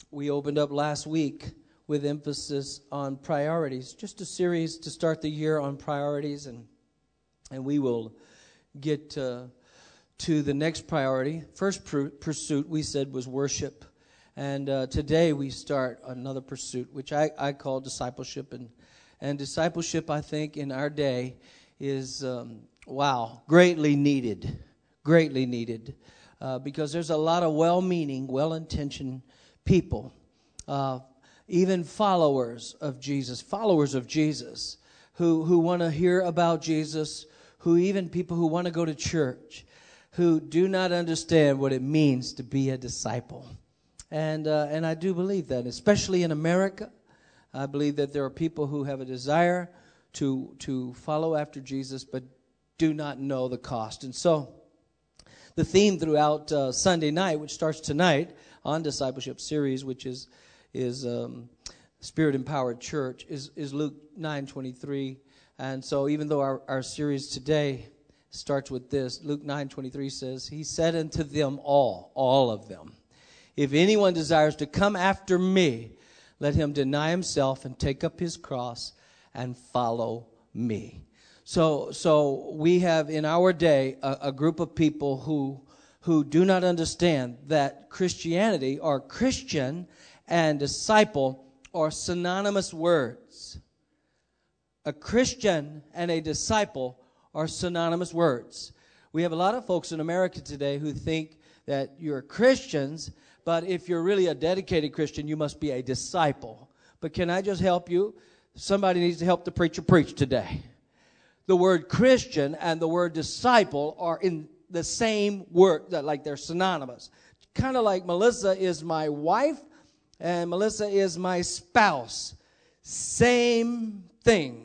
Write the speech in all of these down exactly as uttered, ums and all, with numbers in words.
We opened up last week with emphasis on priorities, just a series to start the year on priorities, and and we will get uh, to the next priority. First pr- pursuit we said was worship, and uh, today we start another pursuit, which I, I call discipleship, and and discipleship, I think, in our day is um, wow, greatly needed, greatly needed, uh, because there's a lot of well-meaning, well-intentioned people. Uh, even followers of Jesus, followers of Jesus, who, who want to hear about Jesus, who even people who want to go to church, who do not understand what it means to be a disciple. And uh, and I do believe that, especially in America. I believe that there are people who have a desire to, to follow after Jesus, but do not know the cost. And so the theme throughout uh, Sunday night, which starts tonight on Discipleship Series, which is is um, Spirit-Empowered Church, is, is Luke nine twenty-three. And so even though our, our series today starts with this, Luke nine twenty-three says, He said unto them all, all of them, if anyone desires to come after me, let him deny himself and take up his cross and follow me. So so we have in our day a, a group of people who who do not understand that Christianity or Christian and disciple are synonymous words. A Christian and a disciple are synonymous words. We have a lot of folks in America today who think that you're Christians, but if you're really a dedicated Christian, you must be a disciple. But can I just help you? Somebody needs to help the preacher preach today. The word Christian and the word disciple are in the same word, like they're synonymous. Kind of like Melissa is my wife and Melissa is my spouse. Same thing.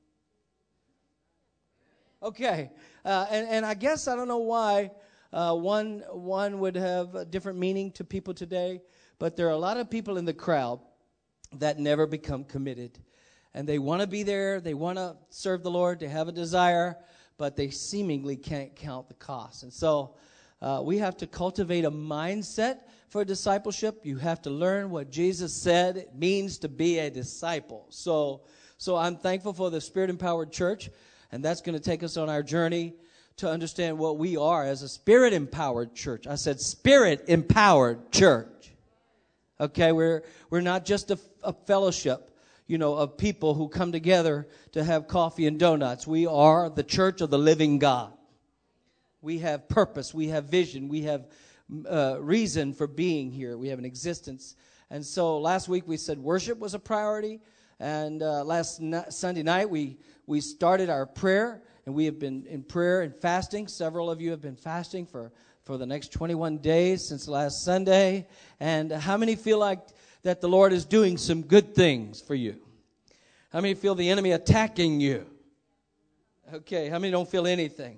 Okay. Uh, and, and I guess I don't know why uh, one, one would have a different meaning to people today, but there are a lot of people in the crowd that never become committed. And they want to be there, they want to serve the Lord, they have a desire, but they seemingly can't count the cost. And so uh, we have to cultivate a mindset for discipleship. You have to learn what Jesus said it means to be a disciple. So, so I'm thankful for the Spirit-Empowered Church, and that's going to take us on our journey to understand what we are as a Spirit-Empowered Church. I said Spirit-Empowered Church. Okay, we're we're not just a, a fellowship, you know, of people who come together to have coffee and donuts. We are the church of the living God. We have purpose. We have vision. We have uh, reason for being here. We have an existence. And so last week we said worship was a priority. And uh, last na- Sunday night we, we started our prayer. And we have been in prayer and fasting. Several of you have been fasting for, for the next twenty-one days since last Sunday. And how many feel like that the Lord is doing some good things for you? How many feel the enemy attacking you? Okay, how many don't feel anything?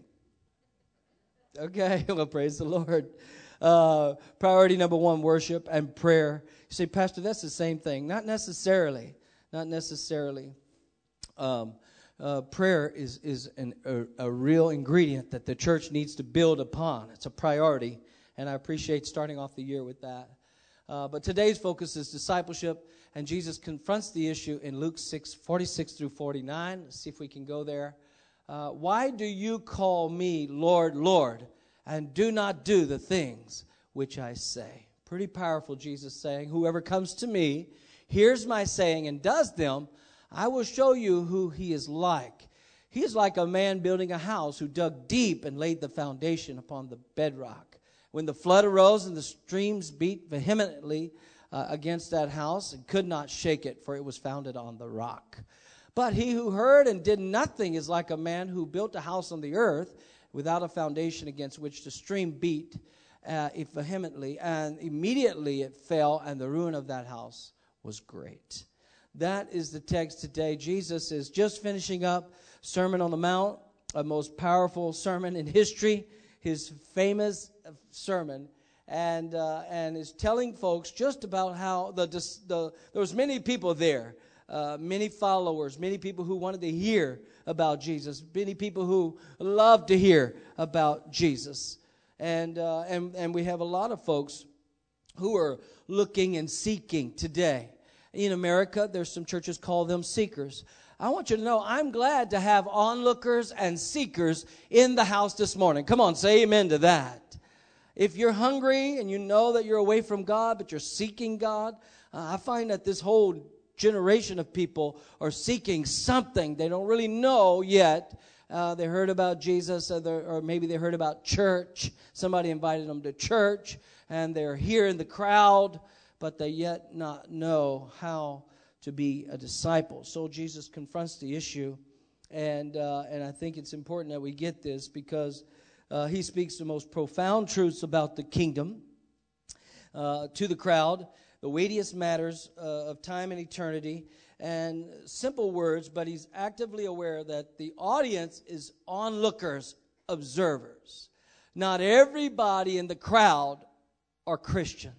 Okay, well, praise the Lord. Uh, priority number one, worship and prayer. You say, Pastor, that's the same thing. Not necessarily. Not necessarily. Um, uh, prayer is, is an, a, a real ingredient that the church needs to build upon. It's a priority, and I appreciate starting off the year with that. Uh, but today's focus is discipleship, and Jesus confronts the issue in Luke six, forty-six through forty-nine. Let's see if we can go there. Uh, Why do you call me Lord, Lord, and do not do the things which I say? Pretty powerful, Jesus saying, whoever comes to me, hears my saying, and does them, I will show you who he is like. He is like a man building a house who dug deep and laid the foundation upon the bedrock. When the flood arose and the streams beat vehemently uh, against that house and could not shake it, for it was founded on the rock. But he who heard and did nothing is like a man who built a house on the earth without a foundation against which the stream beat uh, it vehemently, and immediately it fell, and the ruin of that house was great. That is the text today. Jesus is just finishing up Sermon on the Mount, a most powerful sermon in history, his famous sermon, and uh, and is telling folks just about how the, the there was many people there, uh, many followers, many people who wanted to hear about Jesus, many people who loved to hear about Jesus, and uh, and and we have a lot of folks who are looking and seeking today. In America, there's some churches call them seekers. I want you to know I'm glad to have onlookers and seekers in the house this morning. Come on, say amen to that. If you're hungry and you know that you're away from God, but you're seeking God, uh, I find that this whole generation of people are seeking something. They don't really know yet. Uh, they heard about Jesus, or, or maybe they heard about church. Somebody invited them to church, and they're here in the crowd, but they yet not know how to be a disciple. So Jesus confronts the issue, and uh, and I think it's important that we get this, because uh, he speaks the most profound truths about the kingdom uh, to the crowd, the weightiest matters uh, of time and eternity, and simple words, but he's actively aware that the audience is onlookers, observers. Not everybody in the crowd are Christians.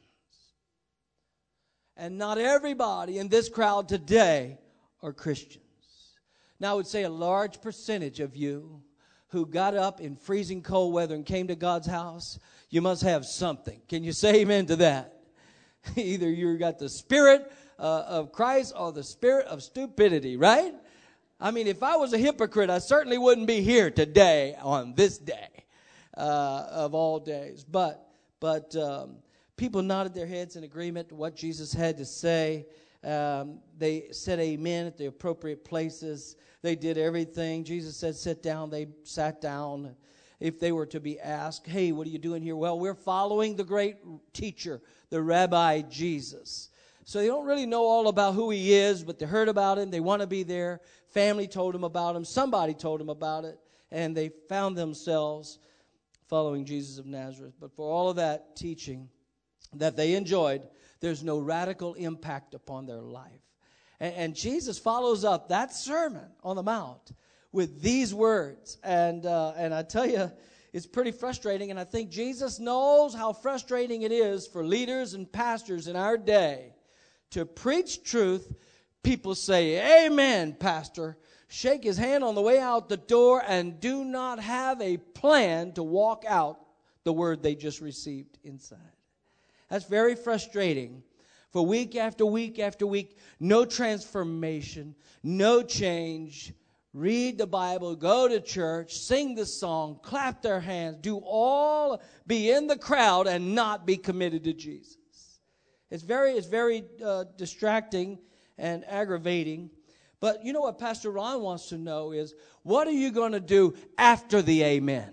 And not everybody in this crowd today are Christians. Now, I would say a large percentage of you who got up in freezing cold weather and came to God's house, you must have something. Can you say amen to that? Either you got the spirit uh, of Christ or the spirit of stupidity, right? I mean, if I was a hypocrite, I certainly wouldn't be here today on this day uh, of all days. But, but um, people nodded their heads in agreement to what Jesus had to say. Um, they said amen at the appropriate places. They did everything. Jesus said, sit down. They sat down. If they were to be asked, hey, what are you doing here? Well, we're following the great teacher, the Rabbi Jesus. So they don't really know all about who he is, but they heard about him. They want to be there. Family told them about him. Somebody told them about it. And they found themselves following Jesus of Nazareth. But for all of that teaching that they enjoyed, there's no radical impact upon their life. And, and Jesus follows up that Sermon on the Mount with these words. And uh, and I tell you, it's pretty frustrating. And I think Jesus knows how frustrating it is for leaders and pastors in our day to preach truth. People say, amen, pastor. Shake his hand on the way out the door and do not have a plan to walk out the word they just received inside. That's very frustrating. For week after week after week, no transformation, no change. Read the Bible, go to church, sing the song, clap their hands, do all, be in the crowd and not be committed to Jesus. It's very, it's very uh, distracting and aggravating. But you know what Pastor Ron wants to know is, what are you going to do after the amen?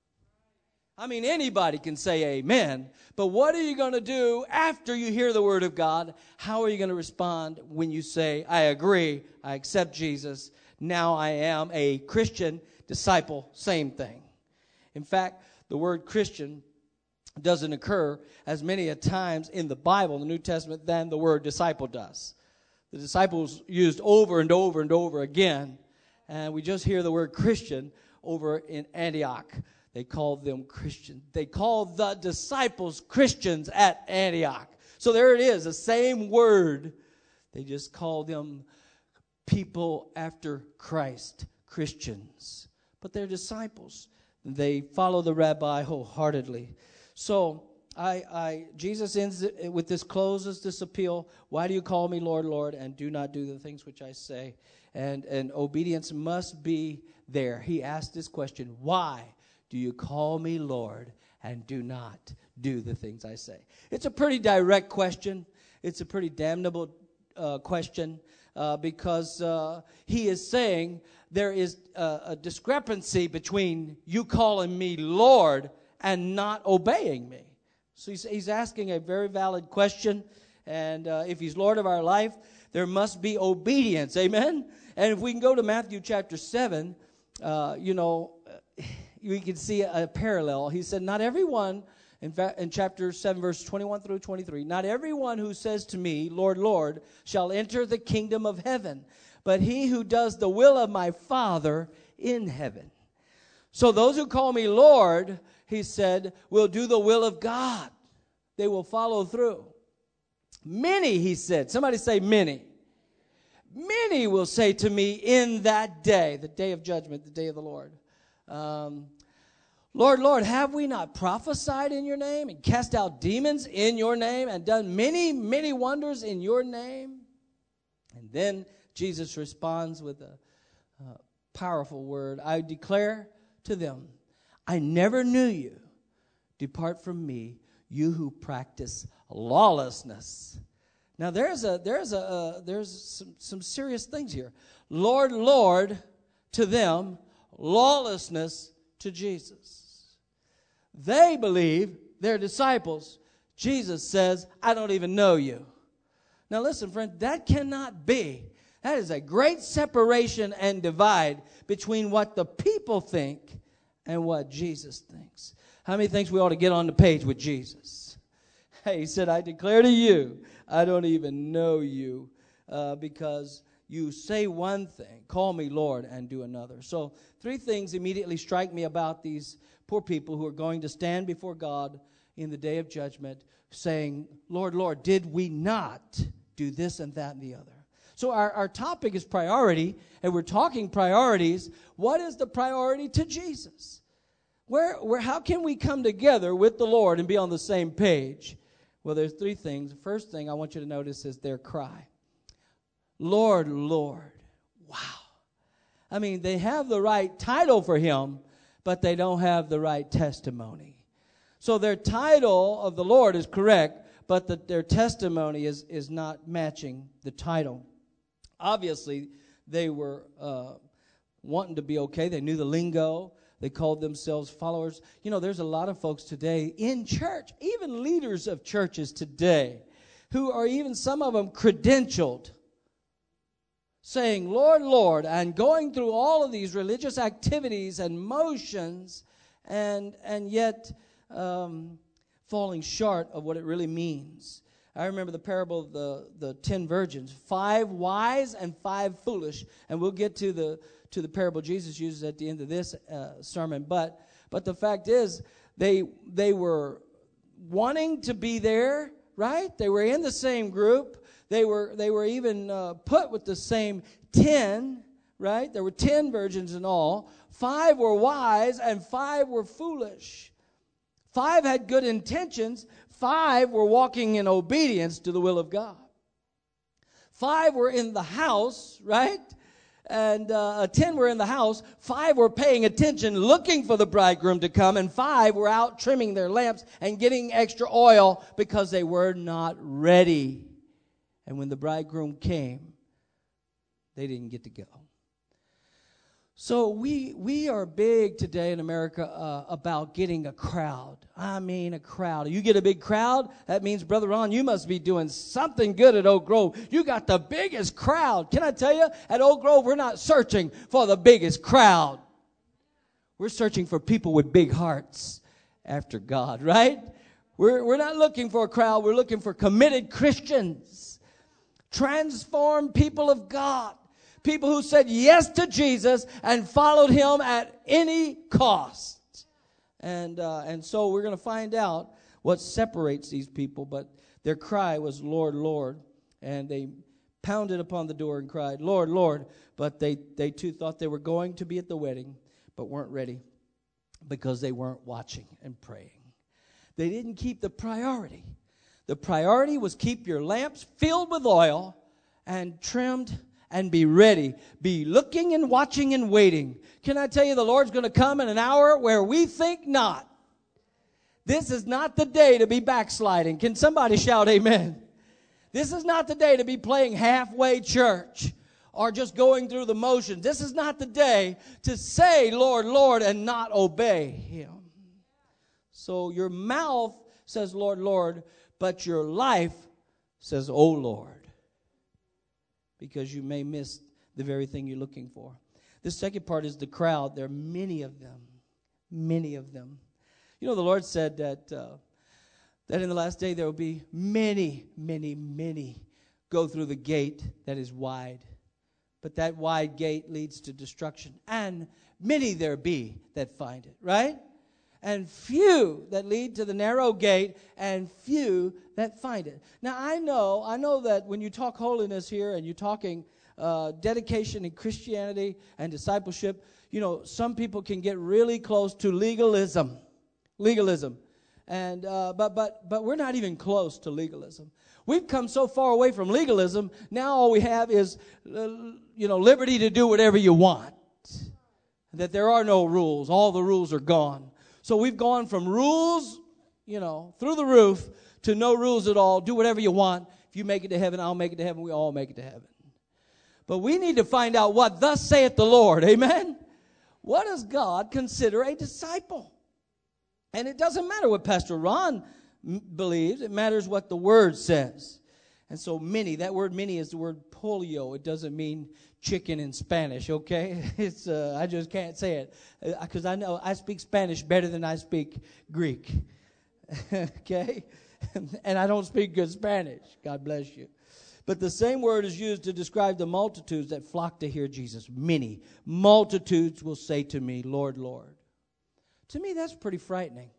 I mean, anybody can say amen, but what are you going to do after you hear the word of God? How are you going to respond when you say, I agree, I accept Jesus, now I am a Christian disciple? Same thing. In fact, the word Christian doesn't occur as many a times in the Bible, in the New Testament, than the word disciple does. The disciples used over and over and over again, and we just hear the word Christian over in Antioch. They called them Christians. They called the disciples Christians at Antioch. So there it is, the same word. They just called them people after Christ, Christians. But they're disciples. They follow the rabbi wholeheartedly. So I, I, Jesus ends it with this, closes this appeal. Why do you call me Lord, Lord, and do not do the things which I say? And, and obedience must be there. He asked this question, why do you call me Lord and do not do the things I say? It's a pretty direct question. It's a pretty damnable uh, question uh, because uh, he is saying there is a, a discrepancy between you calling me Lord and not obeying me. So he's, he's asking a very valid question. And uh, if he's Lord of our life, there must be obedience. Amen? And if we can go to Matthew chapter seven, uh, you know, we can see a, a parallel. He said, not everyone, in fact, in chapter seven, verse twenty-one through twenty-three, not everyone who says to me, Lord, Lord, shall enter the kingdom of heaven, but he who does the will of my Father in heaven. So those who call me Lord, he said, will do the will of God. They will follow through. Many, he said, somebody say many. Many will say to me in that day, the day of judgment, the day of the Lord, Um, Lord, Lord, have we not prophesied in your name and cast out demons in your name and done many, many wonders in your name? And then Jesus responds with a, a powerful word. I declare to them, I never knew you. Depart from me, you who practice lawlessness. Now there's a there's a uh, there's some, some serious things here. Lord, Lord, to them, lawlessness to Jesus. They believe, they're disciples. Jesus says, I don't even know you. Now listen, friend, that cannot be. That is a great separation and divide between what the people think and what Jesus thinks. How many thinks we ought to get on the page with Jesus? Hey, he said, I declare to you, I don't even know you uh, because you say one thing, call me Lord, and do another. So three things immediately strike me about these poor people who are going to stand before God in the day of judgment saying, Lord, Lord, did we not do this and that and the other? So our, our topic is priority, and we're talking priorities. What is the priority to Jesus? Where, where, how can we come together with the Lord and be on the same page? Well, there's three things. The first thing I want you to notice is their cry. Lord, Lord. Wow. I mean, they have the right title for him, but they don't have the right testimony. So their title of the Lord is correct, but the, their testimony is, is not matching the title. Obviously, they were uh, wanting to be okay. They knew the lingo. They called themselves followers. You know, there's a lot of folks today in church, even leaders of churches today, who are even some of them credentialed, saying, Lord, Lord, and going through all of these religious activities and motions, and and yet um, falling short of what it really means. I remember the parable of the, the ten virgins, five wise and five foolish, and we'll get to the to the parable Jesus uses at the end of this uh, sermon. But but the fact is, they they were wanting to be there, right? They were in the same group. They were they were even uh, put with the same ten, right? There were ten virgins in all. Five were wise and five were foolish. Five had good intentions. Five were walking in obedience to the will of God. Five were in the house, right? And uh, ten were in the house. Five were paying attention, looking for the bridegroom to come. And five were out trimming their lamps and getting extra oil because they were not ready. And when the bridegroom came, they didn't get to go. So we we are big today in America uh, about getting a crowd. I mean a crowd. You get a big crowd, that means, Brother Ron, you must be doing something good at Oak Grove. You got the biggest crowd. Can I tell you, at Oak Grove, we're not searching for the biggest crowd. We're searching for people with big hearts after God, right? We're, we're not looking for a crowd. We're looking for committed Christians, transformed people of God. People who said yes to Jesus and followed him at any cost. And uh, and so we're going to find out what separates these people. But their cry was, Lord, Lord. And they pounded upon the door and cried, Lord, Lord. But they, they too thought they were going to be at the wedding, but weren't ready because they weren't watching and praying. They didn't keep the priority. The priority was keep your lamps filled with oil and trimmed and be ready. Be looking and watching and waiting. Can I tell you, the Lord's going to come in an hour where we think not. This is not the day to be backsliding. Can somebody shout amen? This is not the day to be playing halfway church or just going through the motions. This is not the day to say, Lord, Lord, and not obey him. So your mouth says, Lord, Lord, but your life says, oh, Lord. Because you may miss the very thing you're looking for. The second part is the crowd. There are many of them. Many of them. You know, the Lord said that uh, that in the last day there will be many, many, many go through the gate that is wide. But that wide gate leads to destruction. And many there be that find it, right? And few that lead to the narrow gate, and few that find it. Now, I know, I know that when you talk holiness here and you're talking uh, dedication in Christianity and discipleship, you know, some people can get really close to legalism. Legalism. And uh, but but but we're not even close to legalism. We've come so far away from legalism. Now all we have is, uh, you know, liberty to do whatever you want. That there are no rules. All the rules are gone. So we've gone from rules, you know, through the roof to no rules at all. Do whatever you want. If you make it to heaven, I'll make it to heaven. We all make it to heaven. But we need to find out what thus saith the Lord. Amen? What does God consider a disciple? And it doesn't matter what Pastor Ron m- believes. It matters what the Word says. And so many, that word many is the word polio. It doesn't mean chicken in Spanish, okay? It's uh, I just can't say it. Because uh, I know I speak Spanish better than I speak Greek. Okay? And I don't speak good Spanish. God bless you. But the same word is used to describe the multitudes that flock to hear Jesus. Many multitudes will say to me, Lord, Lord. To me, that's pretty frightening.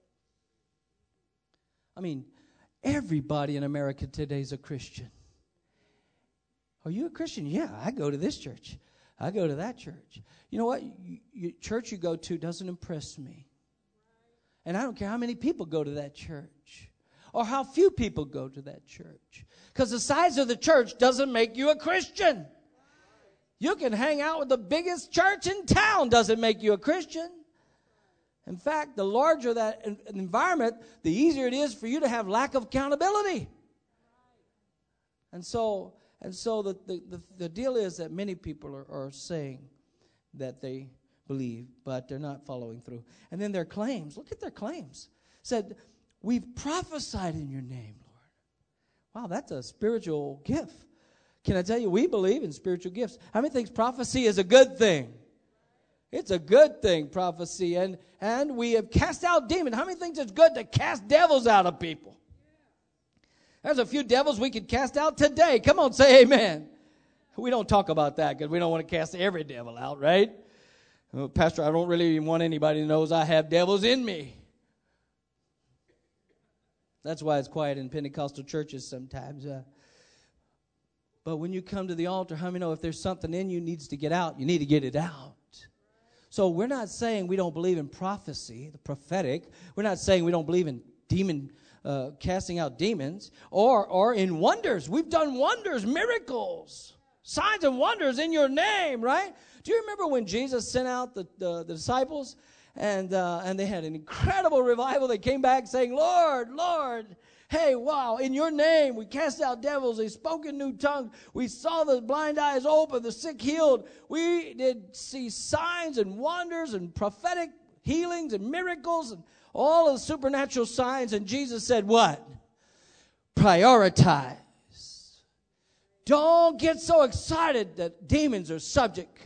I mean, everybody in America today is a Christian. Are you a Christian? Yeah, I go to this church. I go to that church. You know what? You, you, church you go to doesn't impress me. And I don't care how many people go to that church or how few people go to that church. Because the size of the church doesn't make you a Christian. You can hang out with the biggest church in town, doesn't make you a Christian. In fact, the larger that environment, the easier it is for you to have lack of accountability. And so, and so the, the, the, the deal is that many people are, are saying that they believe, but they're not following through. And then their claims, look at their claims. Said, we've prophesied in your name, Lord. Wow, that's a spiritual gift. Can I tell you, we believe in spiritual gifts. How many think prophecy is a good thing? It's a good thing, prophecy. And, and we have cast out demons. How many think it's good to cast devils out of people? There's a few devils we could cast out today. Come on, say amen. We don't talk about that because we don't want to cast every devil out, right? Well, Pastor, I don't really want anybody to know I have devils in me. That's why it's quiet in Pentecostal churches sometimes. Uh, but when you come to the altar, how many know if there's something in you needs to get out, you need to get it out. So we're not saying we don't believe in prophecy, the prophetic. We're not saying we don't believe in demon uh, casting out demons or or in wonders. We've done wonders, miracles, signs and wonders in your name, right? Do you remember when Jesus sent out the, the, the disciples and uh, and they had an incredible revival? They came back saying, Lord, Lord, hey, wow, in your name we cast out devils. They spoke in new tongues. We saw the blind eyes open, the sick healed. We did see signs and wonders and prophetic healings and miracles and all of the supernatural signs. And Jesus said what? Prioritize. Don't get so excited that demons are subject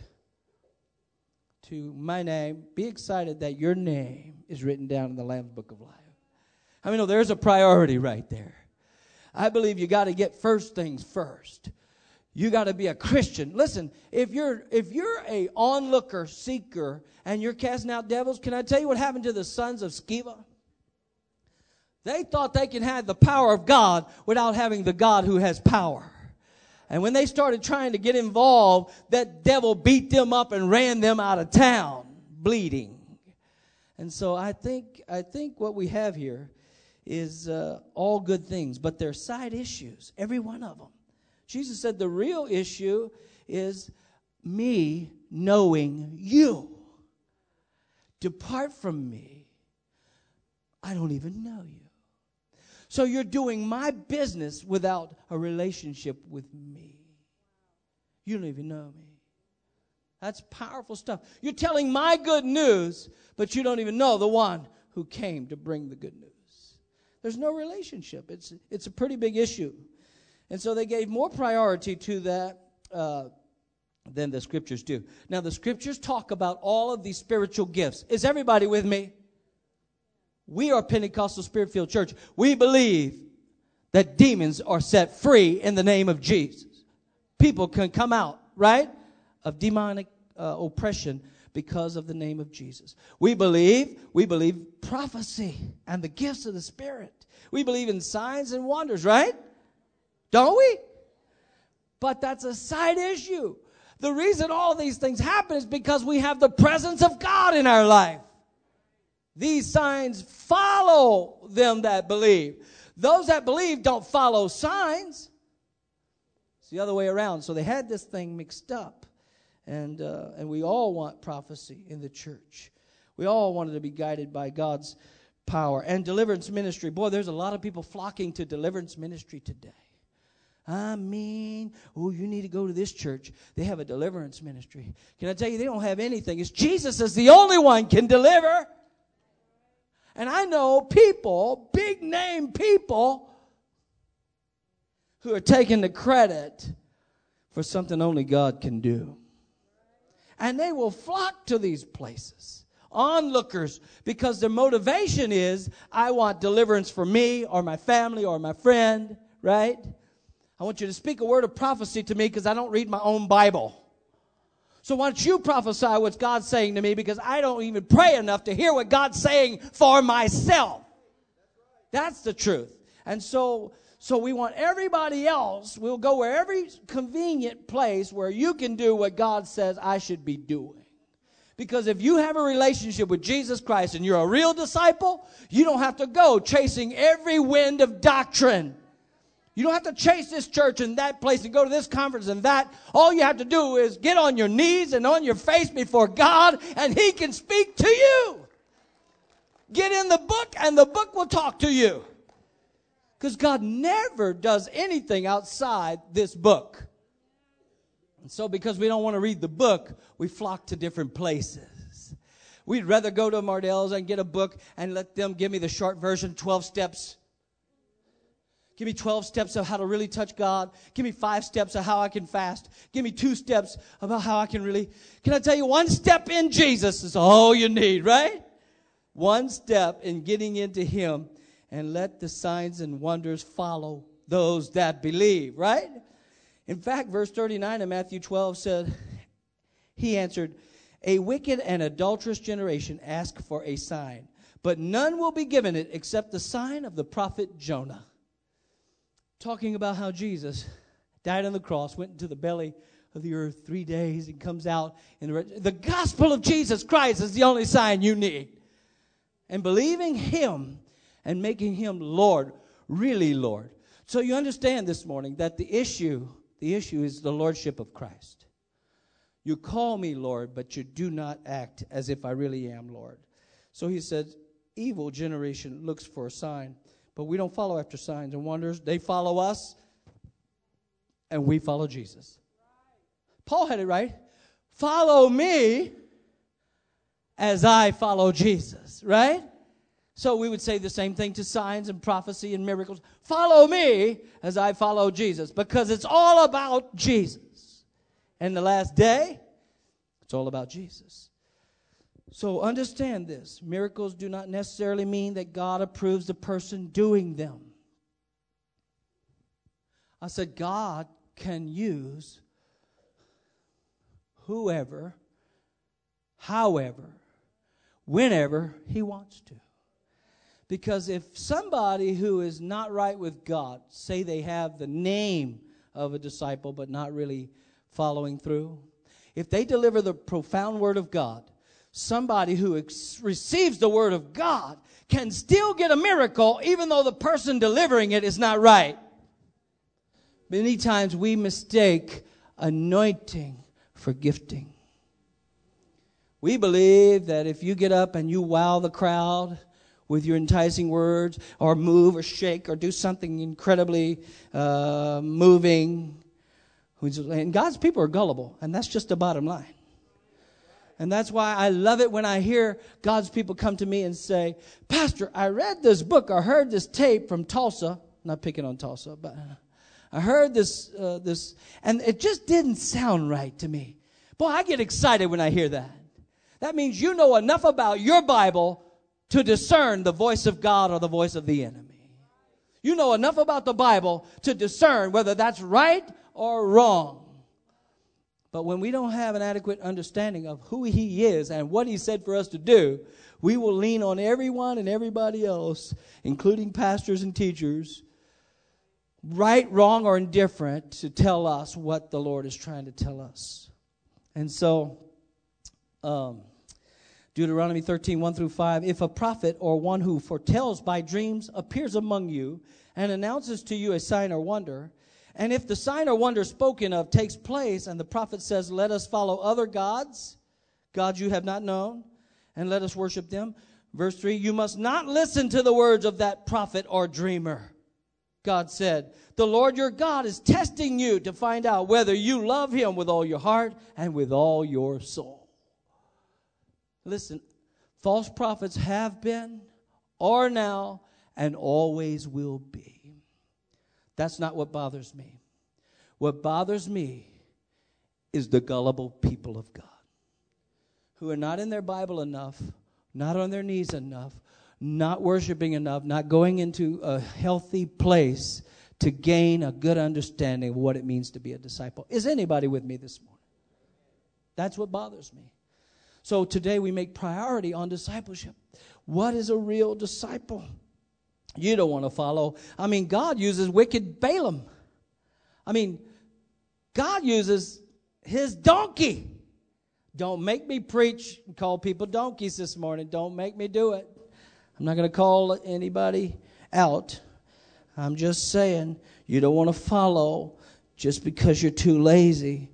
to my name. Be excited that your name is written down in the Lamb's Book of Life. I mean, no, there's a priority right there. I believe you got to get first things first. You got to be a Christian. Listen, if you're if you're a onlooker, seeker, and you're casting out devils, can I tell you what happened to the sons of Sceva? They thought they could have the power of God without having the God who has power. And when they started trying to get involved, that devil beat them up and ran them out of town, bleeding. And so I think I think what we have here is uh, all good things, but they're side issues, every one of them. Jesus said the real issue is me knowing you. Depart from me. I don't even know you. So you're doing my business without a relationship with me. You don't even know me. That's powerful stuff. You're telling my good news, but you don't even know the one who came to bring the good news. There's no relationship. It's it's a pretty big issue. And so they gave more priority to that uh, than the Scriptures do. Now, the Scriptures talk about all of these spiritual gifts. Is everybody with me? We are Pentecostal Spirit-Filled Church. We believe that demons are set free in the name of Jesus. People can come out, right, of demonic uh, oppression because of the name of Jesus. We believe, we believe prophecy and the gifts of the Spirit. We believe in signs and wonders, right? Don't we? But that's a side issue. The reason all these things happen is because we have the presence of God in our life. These signs follow them that believe. Those that believe don't follow signs. It's the other way around. So they had this thing mixed up. And uh, and we all want prophecy in the church. We all wanted to be guided by God's power. And deliverance ministry. Boy, there's a lot of people flocking to deliverance ministry today. I mean, oh, you need to go to this church. They have a deliverance ministry. Can I tell you, they don't have anything. It's Jesus is the only one can deliver. And I know people, big name people, who are taking the credit for something only God can do. And they will flock to these places, onlookers, because their motivation is, I want deliverance for me or my family or my friend, right? I want you to speak a word of prophecy to me because I don't read my own Bible. So why don't you prophesy what God's saying to me, because I don't even pray enough to hear what God's saying for myself. That's the truth. And so, so we want everybody else, we'll go where every convenient place where you can do what God says I should be doing. Because if you have a relationship with Jesus Christ and you're a real disciple, you don't have to go chasing every wind of doctrine. You don't have to chase this church and that place and go to this conference and that. All you have to do is get on your knees and on your face before God, and He can speak to you. Get in the book and the book will talk to you. Because God never does anything outside this book. And so because we don't want to read the book, we flock to different places. We'd rather go to Mardell's and get a book and let them give me the short version, twelve steps. Give me twelve steps of how to really touch God. Give me five steps of how I can fast. Give me two steps about how I can really... Can I tell you, one step in Jesus is all you need, right? One step in getting into Him, and let the signs and wonders follow those that believe, right? In fact, verse thirty-nine of Matthew twelve said, He answered, a wicked and adulterous generation ask for a sign, but none will be given it except the sign of the prophet Jonah. Talking about how Jesus died on the cross, went into the belly of the earth three days, and comes out. In the, the gospel of Jesus Christ is the only sign you need. And believing Him and making Him Lord, really Lord. So you understand this morning that the issue, the issue is the lordship of Christ. You call me Lord, but you do not act as if I really am Lord. So He said, evil generation looks for a sign. But we don't follow after signs and wonders. They follow us, and we follow Jesus. Paul had it right. Follow me as I follow Jesus, right? So we would say the same thing to signs and prophecy and miracles. Follow me as I follow Jesus, because it's all about Jesus. And the last day, it's all about Jesus. So understand this. Miracles do not necessarily mean that God approves the person doing them. I said God can use whoever, however, whenever He wants to. Because if somebody who is not right with God, say they have the name of a disciple but not really following through, if they deliver the profound word of God, somebody who ex- receives the word of God can still get a miracle even though the person delivering it is not right. Many times we mistake anointing for gifting. We believe that if you get up and you wow the crowd with your enticing words, or move or shake or do something incredibly uh, moving, and God's people are gullible, and that's just the bottom line. And that's why I love it when I hear God's people come to me and say, Pastor, I read this book, I heard this tape from Tulsa. Not picking on Tulsa, but I heard this, uh, this, and it just didn't sound right to me. Boy, I get excited when I hear that. That means you know enough about your Bible to discern the voice of God or the voice of the enemy. You know enough about the Bible to discern whether that's right or wrong. But when we don't have an adequate understanding of who He is and what He said for us to do, we will lean on everyone and everybody else, including pastors and teachers, right, wrong, or indifferent to tell us what the Lord is trying to tell us. And so, um, Deuteronomy thirteen, one through five, if a prophet or one who foretells by dreams appears among you and announces to you a sign or wonder, and if the sign or wonder spoken of takes place and the prophet says, let us follow other gods, gods you have not known, and let us worship them. Verse three, you must not listen to the words of that prophet or dreamer. God said, the Lord your God is testing you to find out whether you love him with all your heart and with all your soul. Listen, false prophets have been, are now, and always will be. That's not what bothers me. What bothers me is the gullible people of God who are not in their Bible enough, not on their knees enough, not worshiping enough, not going into a healthy place to gain a good understanding of what it means to be a disciple. Is anybody with me this morning? That's what bothers me. So today we make priority on discipleship. What is a real disciple? You don't want to follow. I mean, God uses wicked Balaam. I mean, God uses his donkey. Don't make me preach and call people donkeys this morning. Don't make me do it. I'm not going to call anybody out. I'm just saying you don't want to follow just because you're too lazy.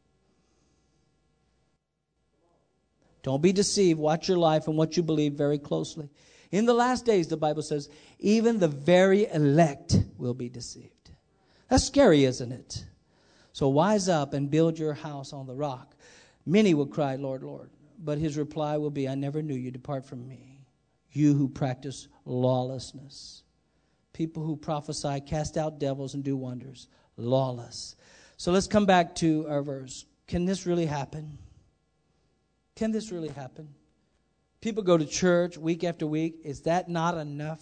Don't be deceived. Watch your life and what you believe very closely. In the last days, the Bible says, even the very elect will be deceived. That's scary, isn't it? So wise up and build your house on the rock. Many will cry, Lord, Lord. But his reply will be, I never knew you. Depart from me, you who practice lawlessness. People who prophesy, cast out devils, and do wonders. Lawless. So let's come back to our verse. Can this really happen? Can this really happen? People go to church week after week. Is that not enough?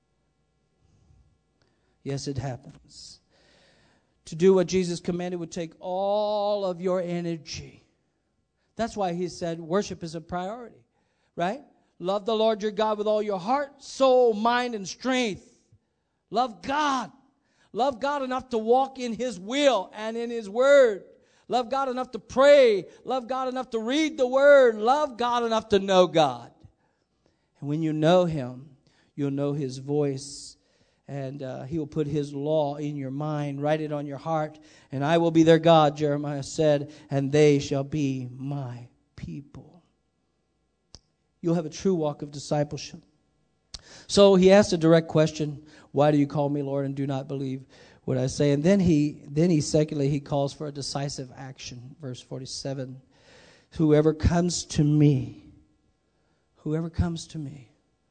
Yes, it happens. To do what Jesus commanded would take all of your energy. That's why he said worship is a priority, right? Love the Lord your God with all your heart, soul, mind, and strength. Love God. Love God enough to walk in his will and in his word. Love God enough to pray. Love God enough to read the word. Love God enough to know God. And when you know him, you'll know his voice. And uh, he will put his law in your mind, write it on your heart. And I will be their God, Jeremiah said, and they shall be my people. You'll have a true walk of discipleship. So he asked a direct question, why do you call me Lord and do not believe what I say? And then he, then he secondly, he calls for a decisive action. Verse forty-seven, whoever comes to me, whoever comes to me.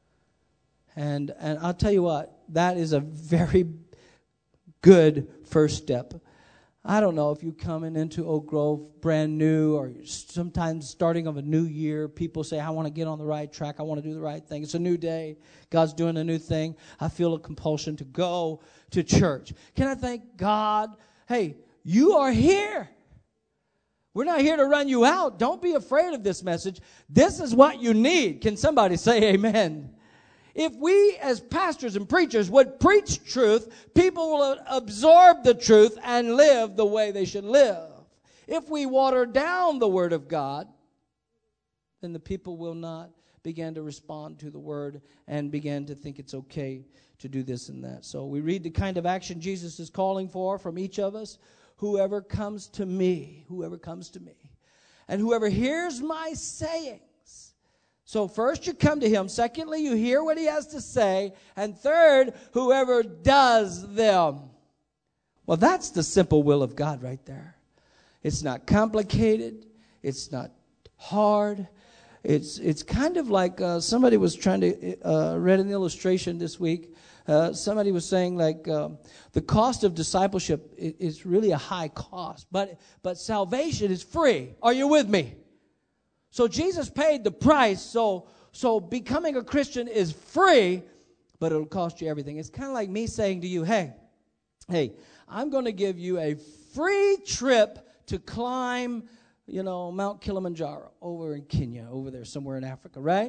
And and I'll tell you what, that is a very good first step. I don't know if you're coming into Oak Grove brand new or sometimes starting of a new year. People say, I want to get on the right track. I want to do the right thing. It's a new day. God's doing a new thing. I feel a compulsion to go to church. Can I thank God? Hey, you are here. We're not here to run you out. Don't be afraid of this message. This is what you need. Can somebody say amen? If we as pastors and preachers would preach truth, people will absorb the truth and live the way they should live. If we water down the word of God, then the people will not begin to respond to the word and begin to think it's okay to do this and that. So we read the kind of action Jesus is calling for from each of us. Whoever comes to me, whoever comes to me, and whoever hears my saying. So first you come to him. Secondly, you hear what he has to say. And third, whoever does them. Well, that's the simple will of God right there. It's not complicated. It's not hard. It's it's kind of like uh, somebody was trying to, uh, read an illustration this week. Uh, somebody was saying like uh, the cost of discipleship is, is really a high cost. But but salvation is free. Are you with me? So Jesus paid the price, so so becoming a Christian is free, but it'll cost you everything. It's kind of like me saying to you, hey, hey, I'm going to give you a free trip to climb, you know, Mount Kilimanjaro over in Kenya, over there somewhere in Africa, right?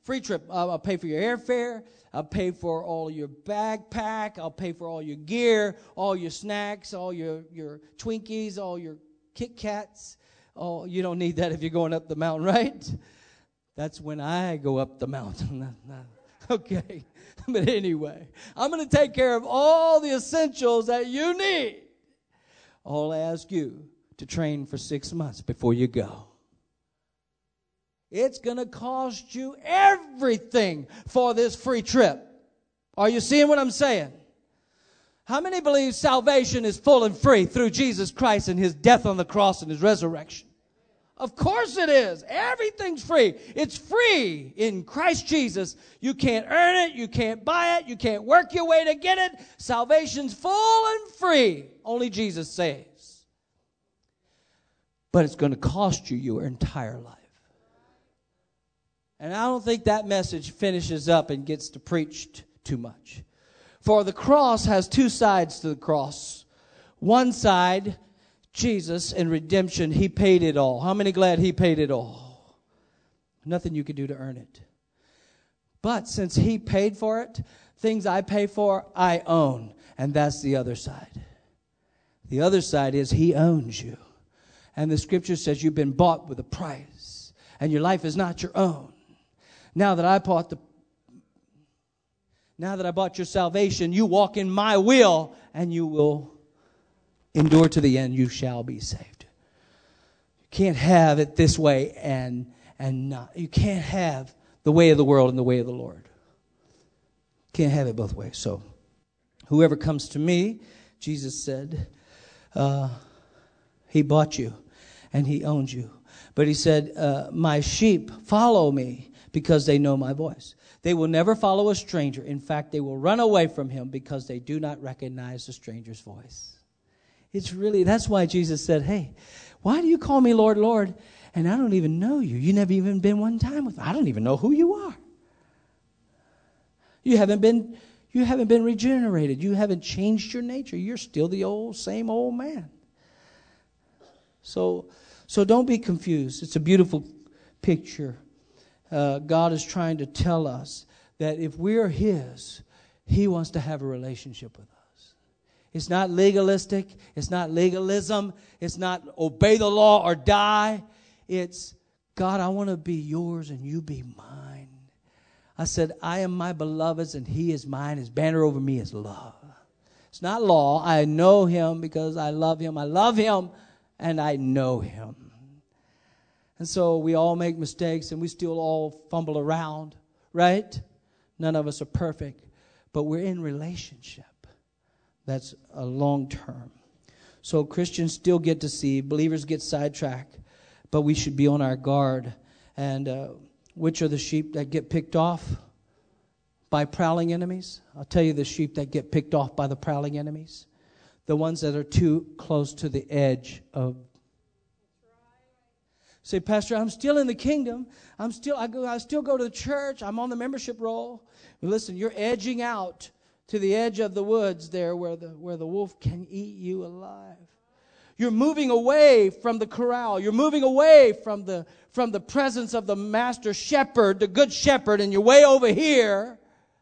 Free trip. I'll, I'll pay for your airfare. I'll pay for all your backpack. I'll pay for all your gear, all your snacks, all your, your Twinkies, all your Kit Kats. Oh, you don't need that if you're going up the mountain, right? That's when I go up the mountain. Okay. But anyway, I'm going to take care of all the essentials that you need. I'll ask you to train for six months before you go. It's going to cost you everything for this free trip. Are you seeing what I'm saying? How many believe salvation is full and free through Jesus Christ and his death on the cross and his resurrection? Of course it is. Everything's free. It's free in Christ Jesus. You can't earn it. You can't buy it. You can't work your way to get it. Salvation's full and free. Only Jesus saves. But it's going to cost you your entire life. And I don't think that message finishes up and gets to preached too much. For the cross has two sides to the cross. One side, Jesus and redemption, he paid it all. How many glad he paid it all? Nothing you could do to earn it. But since he paid for it, things I pay for, I own. And that's the other side. The other side is he owns you. And the scripture says you've been bought with a price. And your life is not your own. Now that I bought the Now that I bought your salvation, you walk in my will, and you will endure to the end. You shall be saved. You can't have it this way and and not. You can't have the way of the world and the way of the Lord. Can't have it both ways. So, whoever comes to me, Jesus said, uh, he bought you, and he owns you. But he said, uh, my sheep follow me because they know my voice. They will never follow a stranger. In fact, they will run away from him because they do not recognize the stranger's voice. It's really, that's why Jesus said, hey, why do you call me Lord, Lord, and I don't even know you? You never even been one time with me. I don't even know who you are. You haven't been, you haven't been regenerated. You haven't changed your nature. You're still the old, same old man. So, so don't be confused. It's a beautiful picture. Uh, God is trying to tell us that if we're his, he wants to have a relationship with us. It's not legalistic. It's not legalism. It's not obey the law or die. It's, God, I want to be yours and you be mine. I said, I am my beloved's and he is mine. His banner over me is love. It's not law. I know him because I love him. I love him and I know him. And so we all make mistakes and we still all fumble around, right? None of us are perfect, but we're in relationship. That's a long term. So Christians still get deceived. Believers get sidetracked, but we should be on our guard. And uh, which are the sheep that get picked off by prowling enemies? I'll tell you the sheep that get picked off by the prowling enemies. The ones that are too close to the edge of. Say, Pastor, I'm still in the kingdom. I'm still, I go, I still go to the church. I'm on the membership roll. Listen, you're edging out to the edge of the woods there where the, where the wolf can eat you alive. You're moving away from the corral. You're moving away from the, from the presence of the master shepherd, the good shepherd, and you're way over here.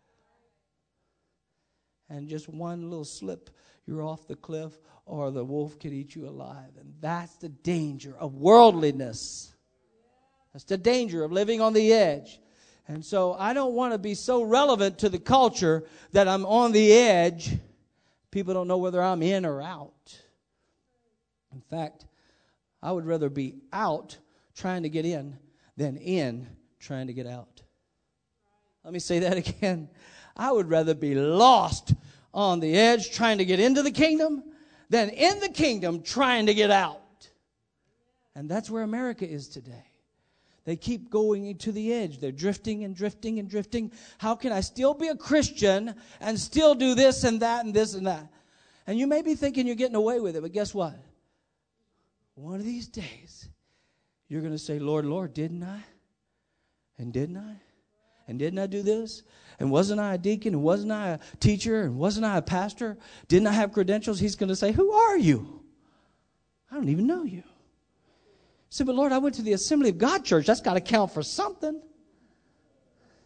And just one little slip, you're off the cliff, or the wolf could eat you alive. And that's the danger of worldliness. That's the danger of living on the edge. And so I don't want to be so relevant to the culture that I'm on the edge. People don't know whether I'm in or out. In fact, I would rather be out trying to get in than in trying to get out. Let me say that again. I would rather be lost on the edge trying to get into the kingdom than in the kingdom trying to get out. And that's where America is today. They keep going to the edge. They're drifting and drifting and drifting. How can I still be a Christian and still do this and that and this and that? And you may be thinking you're getting away with it, but guess what? One of these days, you're going to say, Lord, Lord, didn't I? And didn't I? And didn't I do this? And wasn't I a deacon? And wasn't I a teacher? And wasn't I a pastor? Didn't I have credentials? He's going to say, who are you? I don't even know you. Say, but Lord, I went to the Assembly of God church. That's got to count for something.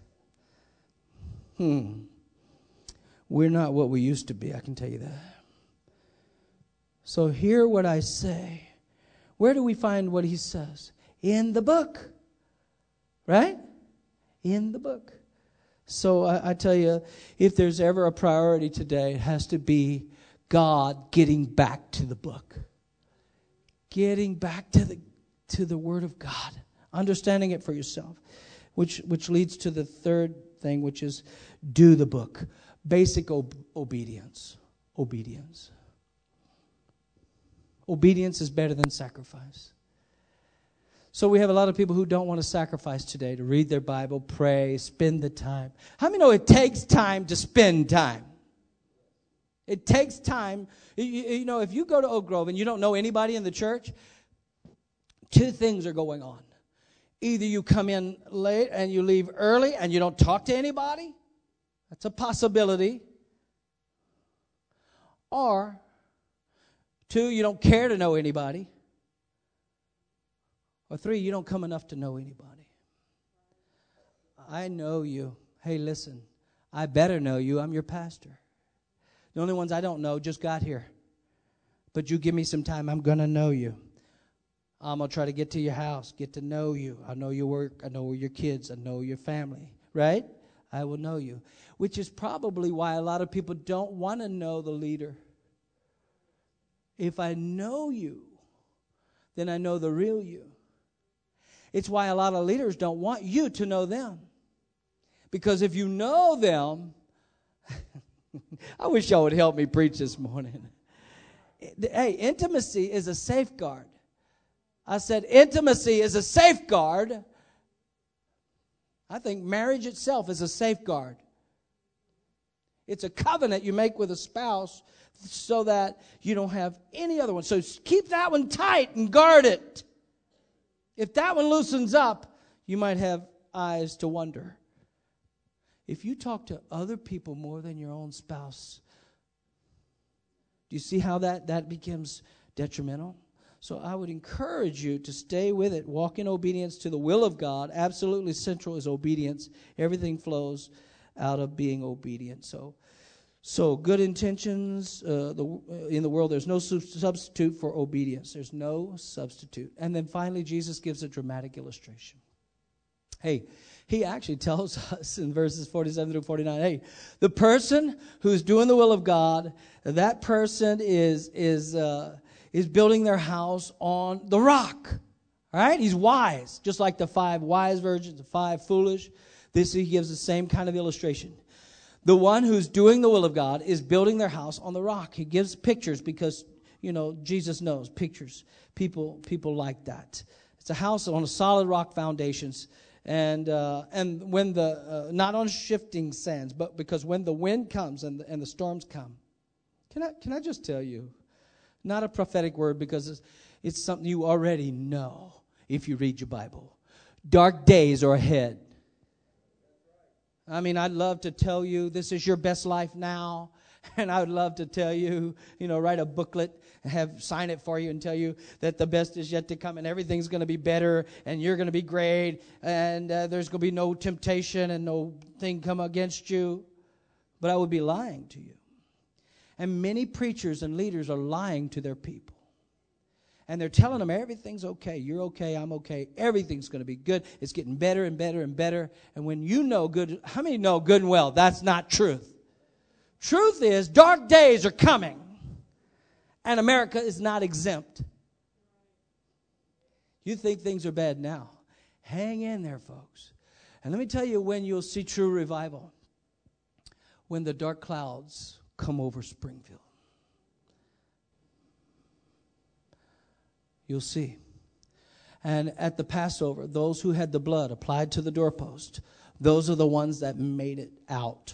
Hmm. We're not what we used to be, I can tell you that. So hear what I say. Where do we find what he says? In the book. Right? In the book. So I, I tell you, if there's ever a priority today, it has to be God getting back to the book. Getting back to the to the Word of God. Understanding it for yourself. Which which leads to the third thing, which is do the book. Basic ob- obedience. Obedience. Obedience is better than sacrifice. So we have a lot of people who don't want to sacrifice today to read their Bible, pray, spend the time. How many know it takes time to spend time? It takes time. You, you know, if you go to Oak Grove and you don't know anybody in the church, two things are going on. Either you come in late and you leave early and you don't talk to anybody. That's a possibility. Or, two, you don't care to know anybody. Or three, you don't come enough to know anybody. I know you. Hey, listen, I better know you. I'm your pastor. The only ones I don't know just got here. But you give me some time, I'm going to know you. I'm going to try to get to your house, get to know you. I know your work. I know your kids. I know your family. Right? I will know you. Which is probably why a lot of people don't want to know the leader. If I know you, then I know the real you. It's why a lot of leaders don't want you to know them. Because if you know them, I wish y'all would help me preach this morning. Hey, intimacy is a safeguard. I said intimacy is a safeguard. I think marriage itself is a safeguard. It's a covenant you make with a spouse so that you don't have any other one. So keep that one tight and guard it. If that one loosens up, you might have eyes to wonder. If you talk to other people more than your own spouse, do you see how that, that becomes detrimental? So I would encourage you to stay with it. Walk in obedience to the will of God. Absolutely central is obedience. Everything flows out of being obedient. So, so good intentions uh, the, uh, in the world, there's no su- substitute for obedience. There's no substitute. And then finally, Jesus gives a dramatic illustration. Hey, he actually tells us in verses forty-seven through forty-nine, hey, the person who's doing the will of God, that person is is uh, is building their house on the rock. All right? He's wise, just like the five wise virgins, the five foolish. This he gives the same kind of illustration. The one who's doing the will of God is building their house on the rock. He gives pictures because, you know, Jesus knows pictures. People people like that. It's a house on a solid rock foundations. And uh, and when the, uh, not on shifting sands, but because when the wind comes and the, and the storms come. Can I, can I just tell you, not a prophetic word because it's, it's something you already know if you read your Bible. Dark days are ahead. I mean, I'd love to tell you this is your best life now. And I would love to tell you, you know, write a booklet and have sign it for you and tell you that the best is yet to come and everything's going to be better and you're going to be great and uh, there's going to be no temptation and no thing come against you. But I would be lying to you. And many preachers and leaders are lying to their people. And they're telling them everything's okay. You're okay. I'm okay. Everything's going to be good. It's getting better and better and better. And when you know good, how many know good and well? That's not truth. Truth is dark days are coming. And America is not exempt. You think things are bad now. Hang in there, folks. And let me tell you when you'll see true revival. When the dark clouds come over Springfield. You'll see. And at the Passover, those who had the blood applied to the doorpost, those are the ones that made it out.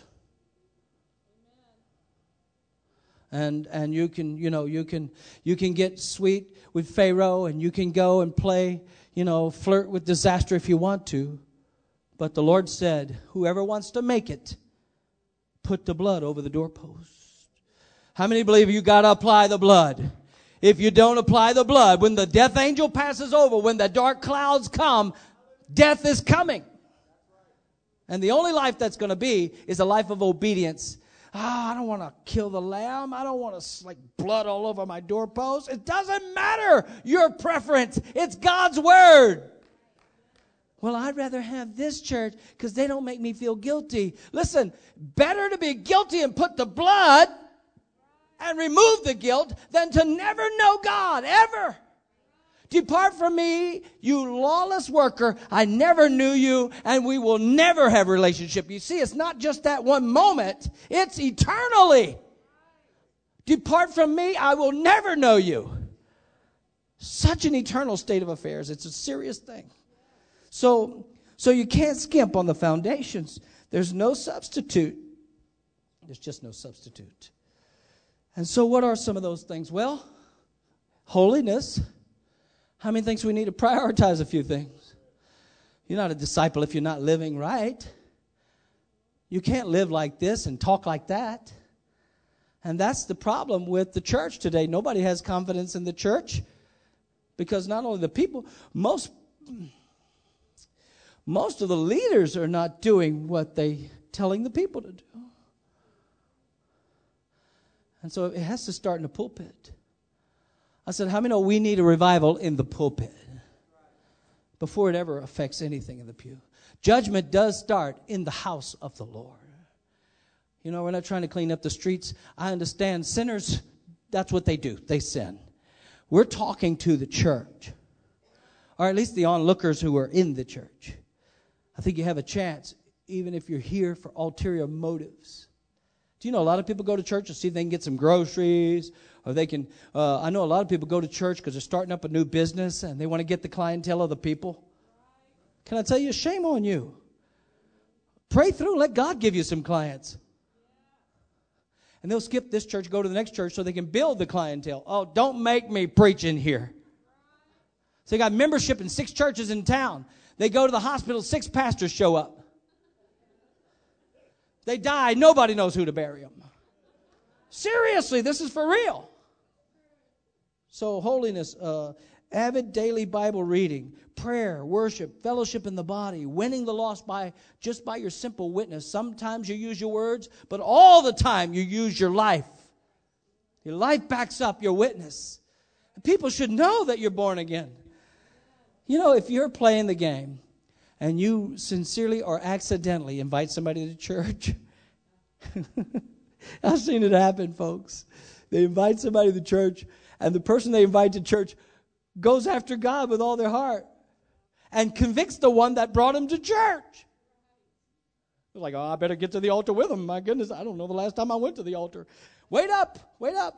And and you can, you know, you can you can get sweet with Pharaoh and you can go and play, you know, flirt with disaster if you want to. But the Lord said, whoever wants to make it, put the blood over the doorpost. How many believe you got to apply the blood? If you don't apply the blood, when the death angel passes over, when the dark clouds come, death is coming. And the only life that's going to be is a life of obedience. Ah, I don't want to kill the lamb. I don't want to like blood all over my doorpost. It doesn't matter your preference. It's God's word. Well, I'd rather have this church because they don't make me feel guilty. Listen, better to be guilty and put the blood and remove the guilt than to never know God, ever. Depart from me, you lawless worker. I never knew you, and we will never have a relationship. You see, it's not just that one moment. It's eternally. Depart from me, I will never know you. Such an eternal state of affairs. It's a serious thing. So, so you can't skimp on the foundations. There's no substitute. There's just no substitute. And so what are some of those things? Well, holiness. How many thinks we need to prioritize a few things? You're not a disciple if you're not living right. You can't live like this and talk like that. And that's the problem with the church today. Nobody has confidence in the church because not only the people, most, most of the leaders are not doing what they're telling the people to do. And so it has to start in the pulpit. I said, how many know we need a revival in the pulpit before it ever affects anything in the pew? Judgment does start in the house of the Lord. You know, we're not trying to clean up the streets. I understand sinners, that's what they do. They sin. We're talking to the church, or at least the onlookers who are in the church. I think you have a chance, even if you're here for ulterior motives. Do you know a lot of people go to church to see if they can get some groceries, or they can, uh, I know a lot of people go to church because they're starting up a new business and they want to get the clientele of the people. Can I tell you, shame on you. Pray through, let God give you some clients. And they'll skip this church, go to the next church so they can build the clientele. Oh, don't make me preach in here. So they got membership in six churches in town. They go to the hospital, six pastors show up. They die, nobody knows who to bury them. Seriously, this is for real. So holiness, uh, avid daily Bible reading, prayer, worship, fellowship in the body, winning the lost by just by your simple witness. Sometimes you use your words, but all the time you use your life. Your life backs up your witness. People should know that you're born again. You know, if you're playing the game, and you sincerely or accidentally invite somebody to church. I've seen it happen, folks. They invite somebody to church, and the person they invite to church goes after God with all their heart and convicts the one that brought him to church. They're like, oh, I better get to the altar with him. My goodness, I don't know the last time I went to the altar. Wait up, wait up.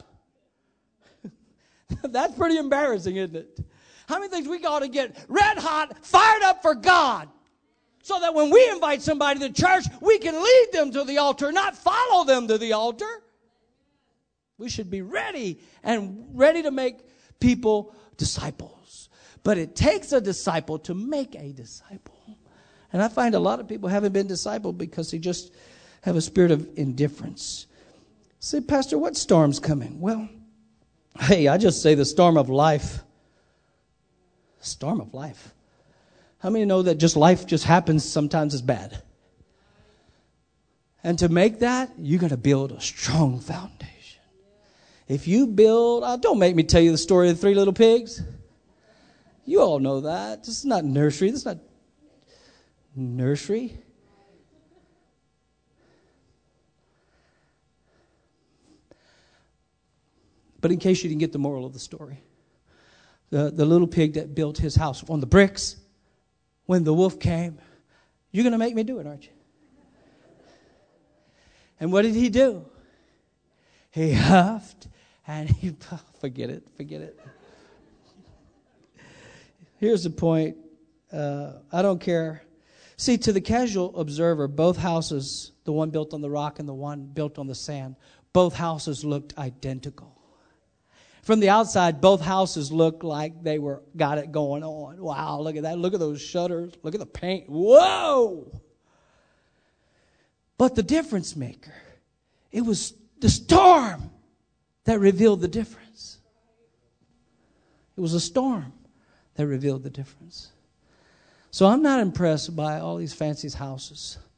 That's pretty embarrassing, isn't it? How many things we got to get red hot, fired up for God, so that when we invite somebody to church, we can lead them to the altar, not follow them to the altar. We should be ready and ready to make people disciples. But it takes a disciple to make a disciple. And I find a lot of people haven't been discipled because they just have a spirit of indifference. Say, Pastor, what storm's coming? Well, hey, I just say the storm of life. Storm of life. How many know that just life just happens sometimes is bad? And to make that, you're going to build a strong foundation. If you build, oh, don't make me tell you the story of the three little pigs. You all know that. This is not nursery. This is not nursery. But in case you didn't get the moral of the story, the, the little pig that built his house on the bricks, when the wolf came, you're going to make me do it, aren't you? And what did he do? He huffed and he, forget it, forget it. Here's the point. Uh, I don't care. See, to the casual observer, both houses, the one built on the rock and the one built on the sand, both houses looked identical. From the outside, both houses looked like they were got it going on. Wow, look at that. Look at those shutters. Look at the paint. Whoa! But the difference maker, it was the storm that revealed the difference. It was a storm that revealed the difference. So I'm not impressed by all these fancy houses.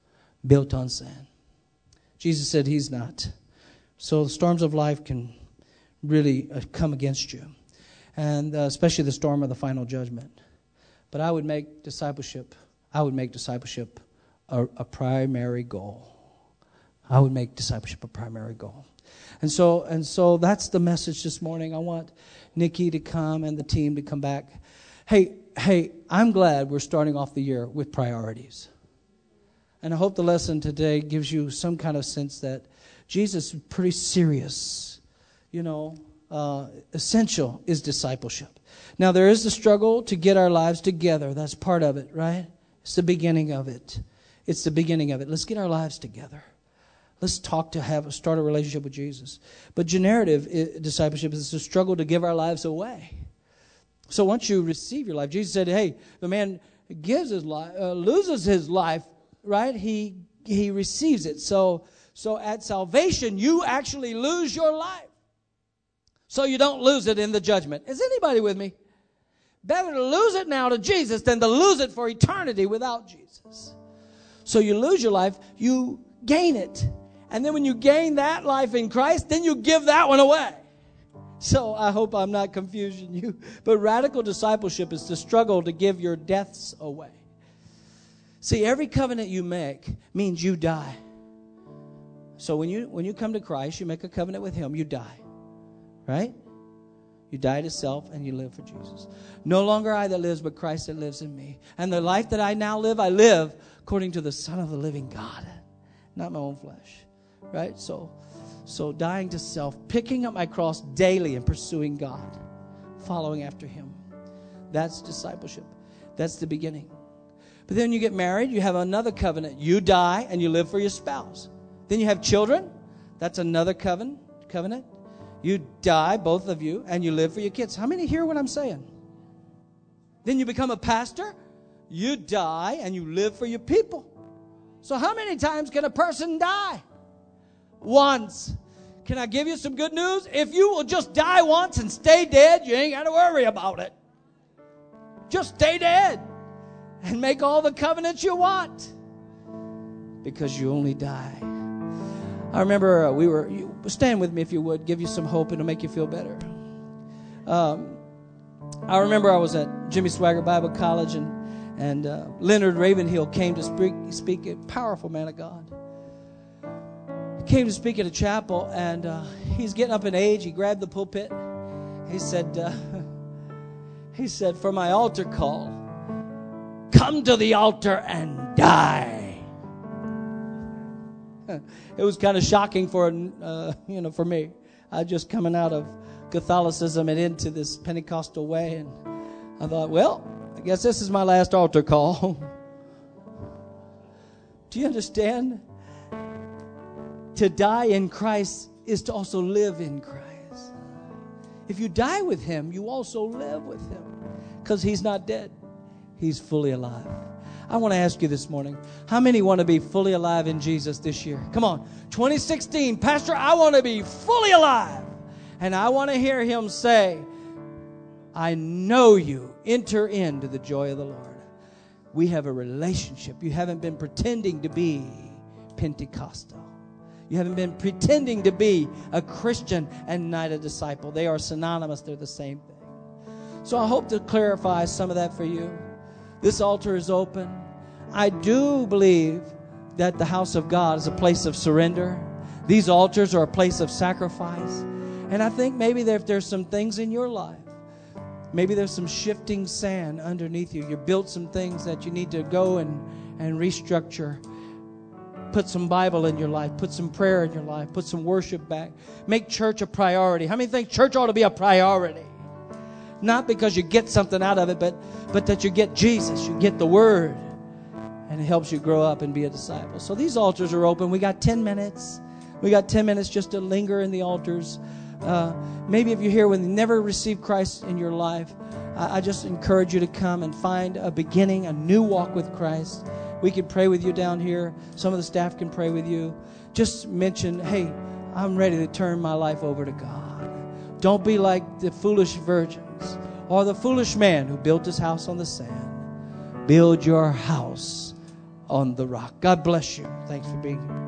built on sand. Jesus said he's not. So the storms of life can really uh, come against you, and uh, especially the storm of the final judgment. But I would make discipleship, I would make discipleship a, a primary goal. I would make discipleship a primary goal. And so and so that's the message this morning. I want Nikki to come and the team to come back. Hey, hey, I'm glad we're starting off the year with priorities. And I hope the lesson today gives you some kind of sense that Jesus is pretty serious. You know, uh, essential is discipleship. Now, there is the struggle to get our lives together. That's part of it, right? It's the beginning of it. It's the beginning of it. Let's get our lives together. Let's talk to have start a relationship with Jesus. But generative uh, discipleship is the struggle to give our lives away. So once you receive your life, Jesus said, hey, the man gives his life, uh, loses his life, right? He he receives it. So so at salvation, you actually lose your life. So you don't lose it in the judgment. Is anybody with me? Better to lose it now to Jesus than to lose it for eternity without Jesus. So you lose your life, you gain it. And then when you gain that life in Christ, then you give that one away. So I hope I'm not confusing you. But radical discipleship is the struggle to give your deaths away. See, every covenant you make means you die. So when you when you come to Christ, you make a covenant with Him, you die. Right? You die to self and you live for Jesus. No longer I that lives, but Christ that lives in me. And the life that I now live, I live according to the Son of the living God. Not my own flesh. Right? So, so dying to self, picking up my cross daily and pursuing God. Following after Him. That's discipleship. That's the beginning. But then you get married, you have another covenant. You die and you live for your spouse. Then you have children. That's another covenant. covenant. You die, both of you, and you live for your kids. How many hear what I'm saying? Then you become a pastor. You die and you live for your people. So how many times can a person die? Once. Can I give you some good news? If you will just die once and stay dead, you ain't got to worry about it. Just stay dead and make all the covenants you want because you only die. I remember uh, we were, you, stand with me if you would, give you some hope and it'll make you feel better. Um, I remember I was at Jimmy Swaggart Bible College and, and uh, Leonard Ravenhill came to speak, speak, a powerful man of God. He came to speak at a chapel and uh, he's getting up in age. He grabbed the pulpit. He said, uh, he said, for my altar call, come to the altar and die. It was kind of shocking for, uh, you know, for me. I just coming out of Catholicism and into this Pentecostal way. And I thought, well, I guess this is my last altar call. Do you understand? To die in Christ is to also live in Christ. If you die with Him, you also live with Him. Because He's not dead. He's fully alive. I want to ask you this morning, how many want to be fully alive in Jesus this year? Come on. twenty sixteen, Pastor, I want to be fully alive. And I want to hear Him say, I know you. Enter into the joy of the Lord. We have a relationship. You haven't been pretending to be Pentecostal. You haven't been pretending to be a Christian and not a disciple. They are synonymous. They're the same thing. So I hope to clarify some of that for you. This altar is open. I do believe that the house of God is a place of surrender. These altars are a place of sacrifice. And I think maybe there, if there's some things in your life, maybe there's some shifting sand underneath you. You built some things that you need to go and, and restructure. Put some Bible in your life. Put some prayer in your life. Put some worship back. Make church a priority. How many think church ought to be a priority? Not because you get something out of it, but, but that you get Jesus. You get the Word. And it helps you grow up and be a disciple. So these altars are open. We got ten minutes. We got ten minutes just to linger in the altars. Uh, maybe if you're here when you never received Christ in your life, I, I just encourage you to come and find a beginning, a new walk with Christ. We can pray with you down here. Some of the staff can pray with you. Just mention, hey, I'm ready to turn my life over to God. Don't be like the foolish virgins or the foolish man who built his house on the sand. Build your house on the rock. God bless you. Thanks for being here.